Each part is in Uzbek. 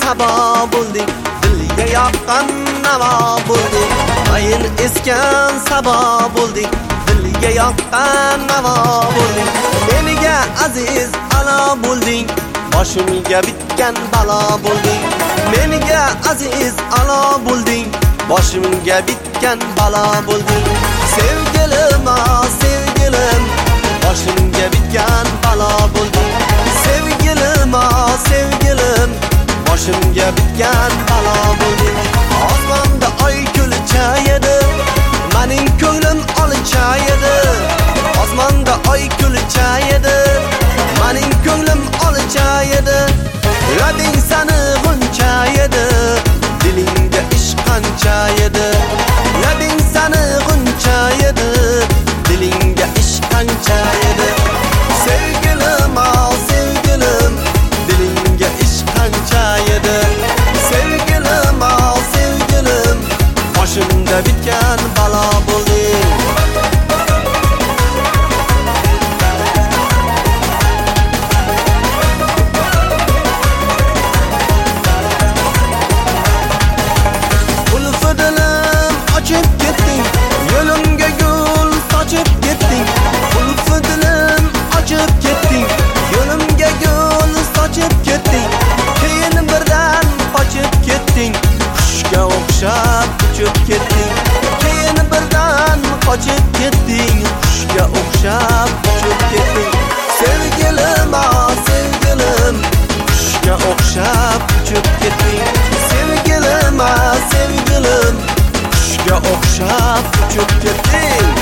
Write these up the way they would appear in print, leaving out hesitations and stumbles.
sabo bo'lding, dilga yoqqan navo bo'lding. Mayin esgan sabo bo'lding, dilga yoqqan navo bo'lding. Menga aziz alo bo'lding, boshimga bitgan balo bo'lding. Menga aziz alo bo'lding, boshimga bitgan balo bo'lding. Sevgilim, sevgilim, boshimga bitgan balo bo'lding. Sevgilim, sevgilim, boshimga bitgan balo bo'lding. Osmonda oy kulcha edi, mening ko'nglim olcha edi. Osmonda oy kulcha edi, mening ko'nglim olcha edi. Labing sani g'uncha edi, dilingda ishq qancha edi. Labing sani g'uncha edi, dilingda ishq qancha edi. Sevgilim, sevgilim, dilingga ishq qancha edi. Sevgilim, sevgilim, boshimda bitgan balo bo'lding. Ochib ketding, yo'limga gul sochib ketding. Qulfi dilim ochib ketding, yo'limga gul sochib ketding. Keyin birdan qochib ketding, qushga o'xshab uchib ketding. Keyin birdan qochib ketding, qushga o'xshab uchib ketding. Sevgilim, sevgilim, qushga o'xshab uchib ketding. Sevgilim, sevgilim, qushga o'xshab uchib ketding.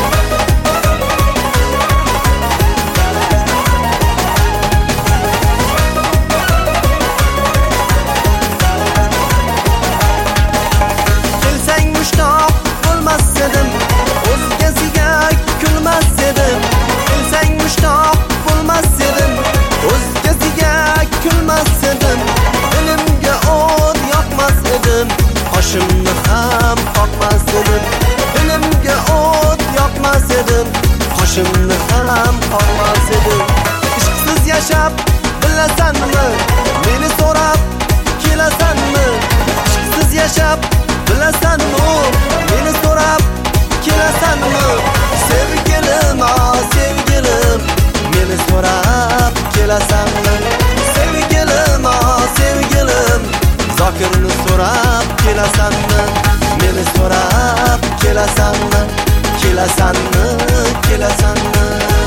Kelsang mushtoq bo'lmas edim, o'zgasiga kulmas edim. Kelsang mushtoq bo'lmas edim, o'zgasiga kulmas edim. Dilimga o't yoqmas edim, qoshimni ham qoqmas edim. Dilimga o't yoqmas edim, qoshimni ham qoqmas edim. Ishqsiz yashab bilasanmi, meni so'rab kelasanmi? Ishqsiz yashab bilasanmi, meni so'rab kelasanmi? Sevgilim, sevgilim, meni so'rab kelasanmi? Sevgilim, sevgilim, Zokirni so'rab kelasanmi? Meni so'rab kelasanmi? Kelasanmi? Kelasanmi?